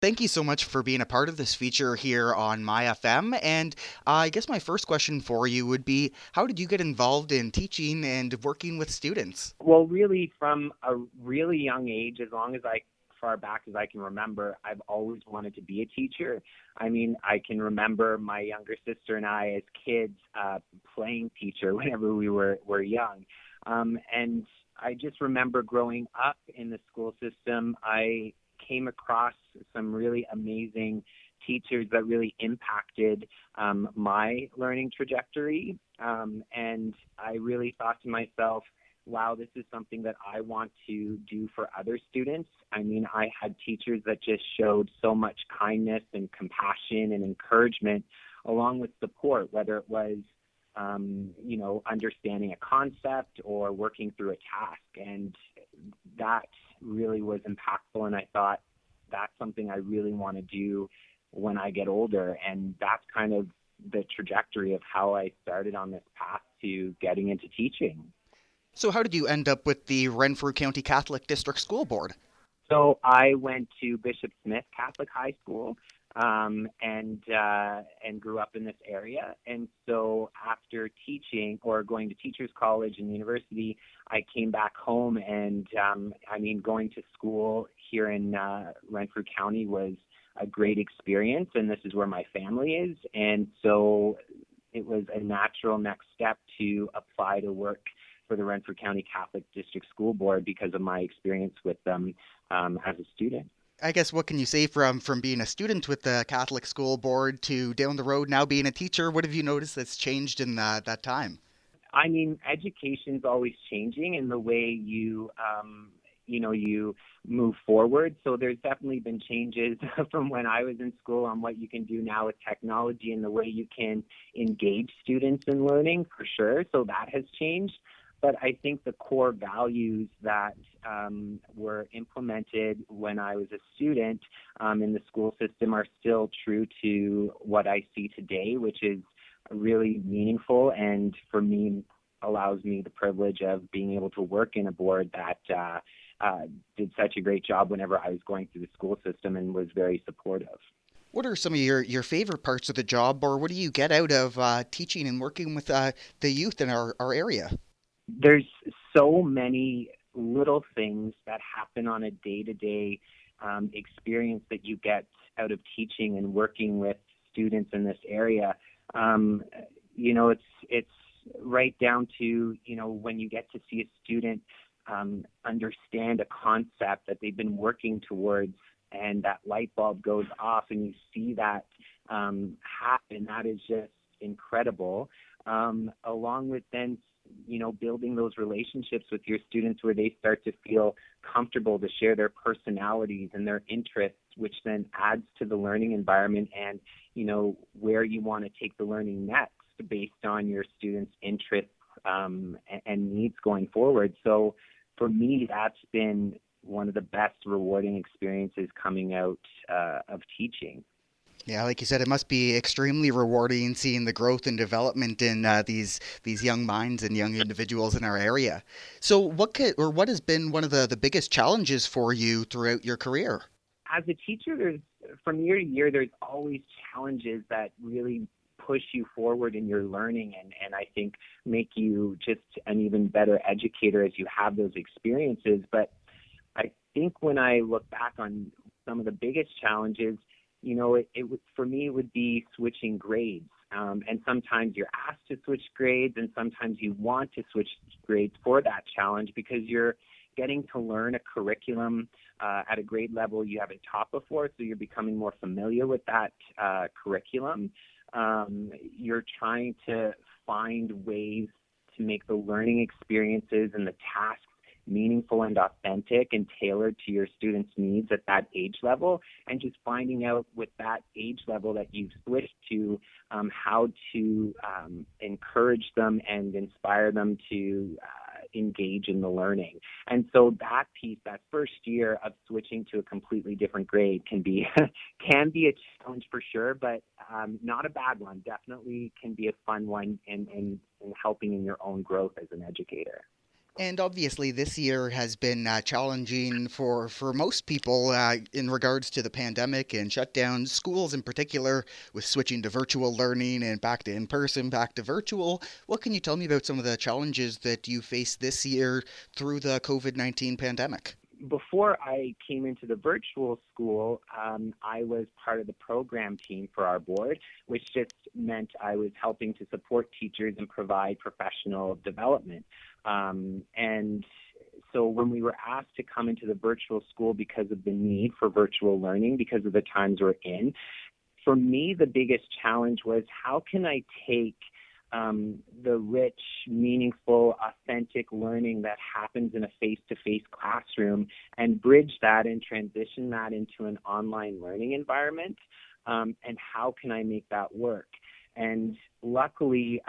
Thank you so much for being a part of this feature here on My FM. And I guess my first question for you would be, how did you get involved in teaching and working with students? Well, really, from a really young age, as long as far back as I can remember, I've always wanted to be a teacher. I mean, I can remember my younger sister and I as kids playing teacher whenever we were young. And I just remember growing up in the school system, I came across some really amazing teachers that really impacted my learning trajectory. And I really thought to myself, wow, this is something that I want to do for other students. I mean, I had teachers that just showed so much kindness and compassion and encouragement along with support, whether it was, understanding a concept or working through a task. And that really was impactful. And I thought that's something I really want to do when I get older. And that's kind of the trajectory of how I started on this path to getting into teaching. So, how did you end up with the Renfrew County Catholic District School Board? So I went to Bishop Smith Catholic High School, and grew up in this area. And so after teaching or going to teachers college and university, I came back home, and going to school here in Renfrew County was a great experience, and this is where my family is. And so it was a natural next step to apply to work for the Renfrew County Catholic District School Board because of my experience with them as a student. I guess what can you say from being a student with the Catholic School Board to down the road now being a teacher? What have you noticed that's changed in that time? I mean, education's always changing in the way you move forward. So there's definitely been changes from when I was in school on what you can do now with technology and the way you can engage students in learning, for sure. So that has changed. But I think the core values that were implemented when I was a student in the school system are still true to what I see today, which is really meaningful, and for me allows me the privilege of being able to work in a board that did such a great job whenever I was going through the school system and was very supportive. What are some of your favorite parts of the job, or what do you get out of teaching and working with the youth in our area? There's so many little things that happen on a day-to-day experience that you get out of teaching and working with students in this area. Um, it's right down to when you get to see a student understand a concept that they've been working towards, and that light bulb goes off, and you see that happen. That is just incredible. Along with then building those relationships with your students where they start to feel comfortable to share their personalities and their interests, which then adds to the learning environment and, where you want to take the learning next based on your students' interests and needs going forward. So for me, that's been one of the best rewarding experiences coming out of teaching. Yeah, like you said, it must be extremely rewarding seeing the growth and development in these young minds and young individuals in our area. So, what has been one of the biggest challenges for you throughout your career? As a teacher, there's from year to year, there's always challenges that really push you forward in your learning, and I think make you just an even better educator as you have those experiences. But I think when I look back on some of the biggest challenges, it would, for me, it would be switching grades. And sometimes you're asked to switch grades, and sometimes you want to switch grades for that challenge because you're getting to learn a curriculum at a grade level you haven't taught before, so you're becoming more familiar with that curriculum. You're trying to find ways to make the learning experiences and the tasks meaningful and authentic and tailored to your students' needs at that age level, and just finding out with that age level that you've switched to how to encourage them and inspire them to engage in the learning. And so that piece, that first year of switching to a completely different grade can be can be a challenge for sure, but not a bad one. Definitely can be a fun one in helping in your own growth as an educator. And obviously, this year has been challenging for most people in regards to the pandemic and shutdowns, schools in particular, with switching to virtual learning and back to in person, back to virtual. What can you tell me about some of the challenges that you faced this year through the COVID-19 pandemic? Before I came into the virtual school, I was part of the program team for our board, which just meant I was helping to support teachers and provide professional development. And so when we were asked to come into the virtual school because of the need for virtual learning, because of the times we're in, for me, the biggest challenge was how can I take the rich, meaningful, authentic learning that happens in a face-to-face classroom and bridge that and transition that into an online learning environment? And how can I make that work? And luckily,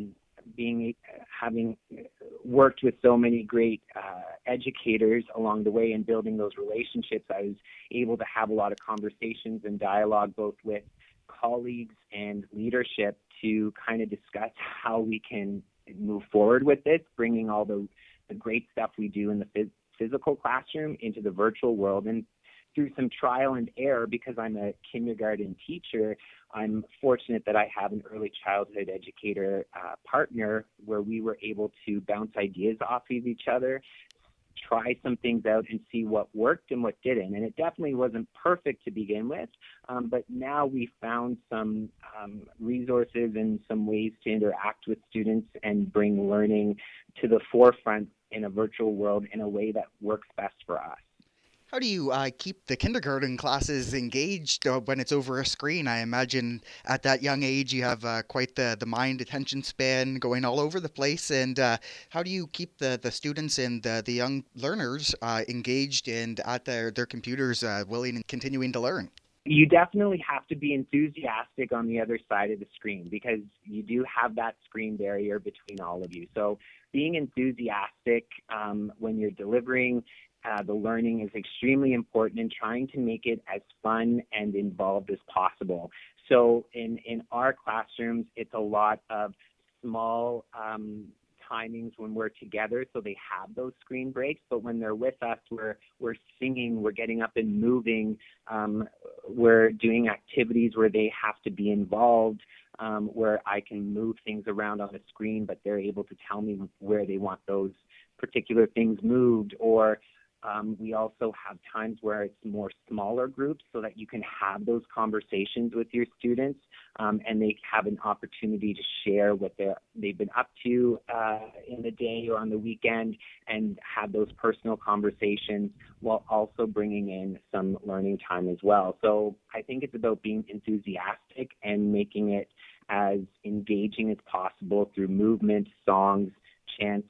having worked with so many great educators along the way and building those relationships, I was able to have a lot of conversations and dialogue both with colleagues and leadership to kind of discuss how we can move forward with this, bringing all the great stuff we do in the physical classroom into the virtual world. And through some trial and error, because I'm a kindergarten teacher, I'm fortunate that I have an early childhood educator partner where we were able to bounce ideas off of each other, try some things out and see what worked and what didn't. And it definitely wasn't perfect to begin with, but now we found some resources and some ways to interact with students and bring learning to the forefront in a virtual world in a way that works best for us. How do you keep the kindergarten classes engaged when it's over a screen? I imagine at that young age you have quite the mind attention span going all over the place. And how do you keep the students and the young learners engaged and at their computers willing and continuing to learn? You definitely have to be enthusiastic on the other side of the screen because you do have that screen barrier between all of you. So being enthusiastic when you're delivering the learning is extremely important, and trying to make it as fun and involved as possible. So in our classrooms, it's a lot of small timings when we're together, so they have those screen breaks. But when they're with us, we're singing, we're getting up and moving, we're doing activities where they have to be involved, where I can move things around on the screen, but they're able to tell me where they want those particular things moved. Or we also have times where it's more smaller groups so that you can have those conversations with your students, and they have an opportunity to share what they've been up to in the day or on the weekend, and have those personal conversations while also bringing in some learning time as well. So I think it's about being enthusiastic and making it as engaging as possible through movement, songs, chants,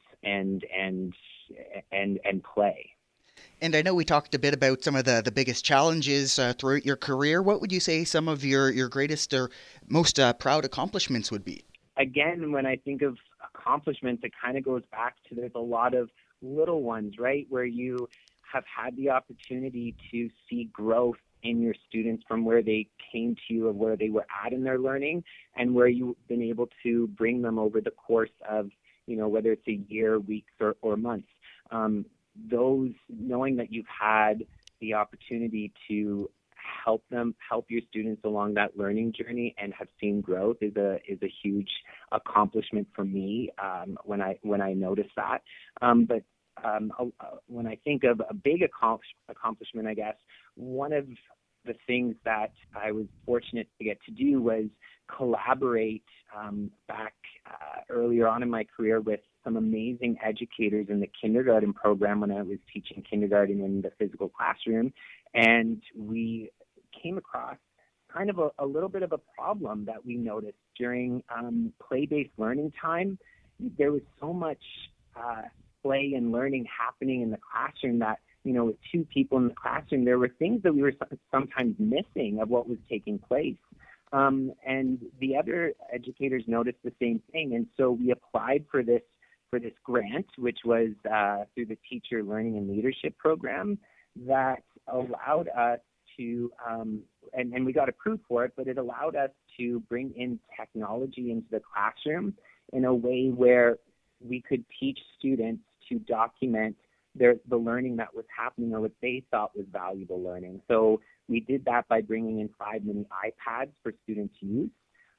and play. And I know we talked a bit about some of the biggest challenges throughout your career. What would you say some of your greatest or most proud accomplishments would be? Again, when I think of accomplishments, it kind of goes back to there's a lot of little ones, right, where you have had the opportunity to see growth in your students from where they came to you or where they were at in their learning, and where you've been able to bring them over the course of, whether it's a year, weeks, or months. Those, knowing that you've had the opportunity to help your students along that learning journey and have seen growth is a huge accomplishment for me when I notice that. When I think of a big accomplishment, I guess one of the things that I was fortunate to get to do was collaborate back earlier on in my career with some amazing educators in the kindergarten program when I was teaching kindergarten in the physical classroom. And we came across kind of a little bit of a problem that we noticed during play-based learning time. There was so much play and learning happening in the classroom that, with two people in the classroom, there were things that we were sometimes missing of what was taking place. And the other educators noticed the same thing. And so we applied for this grant, which was through the Teacher Learning and Leadership Program, that allowed us to, and we got approved for it, but it allowed us to bring in technology into the classroom in a way where we could teach students to document the learning that was happening or what they thought was valuable learning. So we did that by bringing in 5 mini iPads for students to use,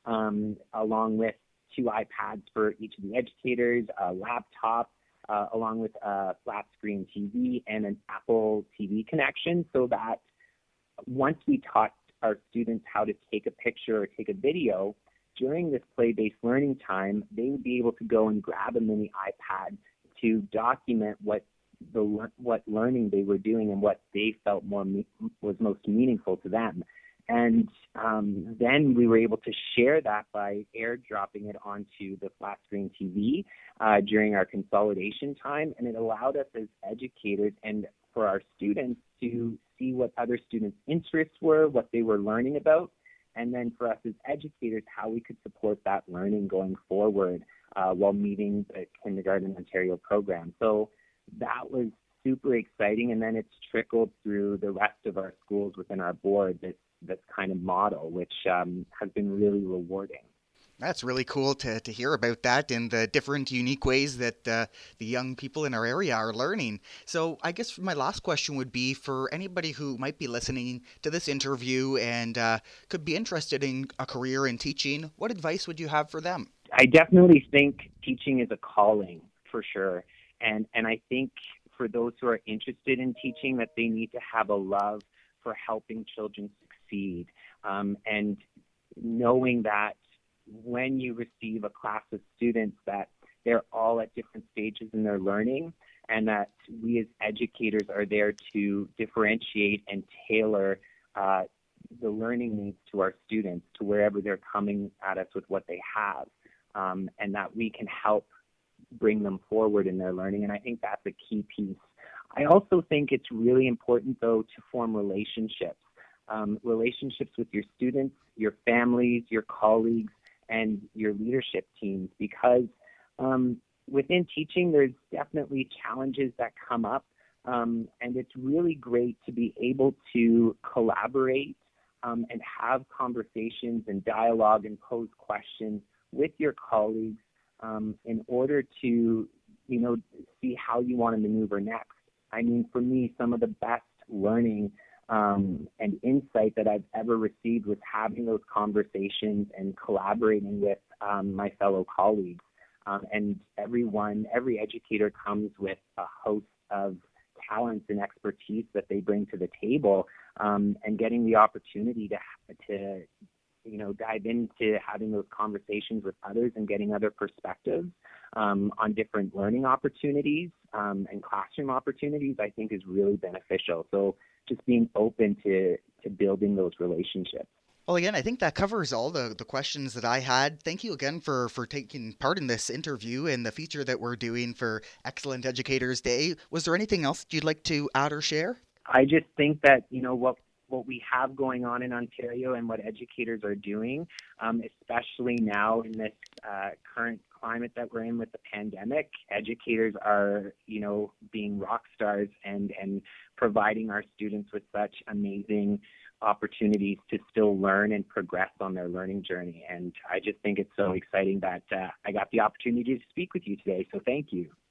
along with 2 iPads for each of the educators, a laptop, along with a flat screen TV and an Apple TV connection, so that once we taught our students how to take a picture or take a video during this play-based learning time, they would be able to go and grab a mini iPad to document what learning they were doing and what they felt was most meaningful to them. And then we were able to share that by airdropping it onto the flat screen TV during our consolidation time, and it allowed us as educators and for our students to see what other students' interests were, what they were learning about, and then for us as educators, how we could support that learning going forward while meeting the Kindergarten Ontario program. So that was super exciting, and then it's trickled through the rest of our schools within our board, this kind of model, which has been really rewarding. That's really cool to hear about that and the different unique ways that the young people in our area are learning. So I guess my last question would be for anybody who might be listening to this interview and could be interested in a career in teaching, what advice would you have for them? I definitely think teaching is a calling for sure. And I think for those who are interested in teaching that they need to have a love for helping children succeed, and knowing that when you receive a class of students that they're all at different stages in their learning, and that we as educators are there to differentiate and tailor the learning needs to our students to wherever they're coming at us with what they have, and that we can help bring them forward in their learning. And I think that's a key piece. I also think it's really important, though, to form relationships, relationships with your students, your families, your colleagues, and your leadership teams, because within teaching, there's definitely challenges that come up, and it's really great to be able to collaborate and have conversations and dialogue and pose questions with your colleagues in order to, see how you want to maneuver next. I mean, for me, some of the best learning and insight that I've ever received was having those conversations and collaborating with my fellow colleagues. And every educator comes with a host of talents and expertise that they bring to the table, and getting the opportunity to dive into having those conversations with others and getting other perspectives on different learning opportunities and classroom opportunities, I think is really beneficial. So just being open to building those relationships. Well, again, I think that covers all the questions that I had. Thank you again for taking part in this interview and the feature that we're doing for Excellent Educators Day. Was there anything else you'd like to add or share? I just think that, what we have going on in Ontario and what educators are doing, especially now in this current climate that we're in with the pandemic, educators are, being rock stars and providing our students with such amazing opportunities to still learn and progress on their learning journey. And I just think it's so exciting that I got the opportunity to speak with you today. So thank you.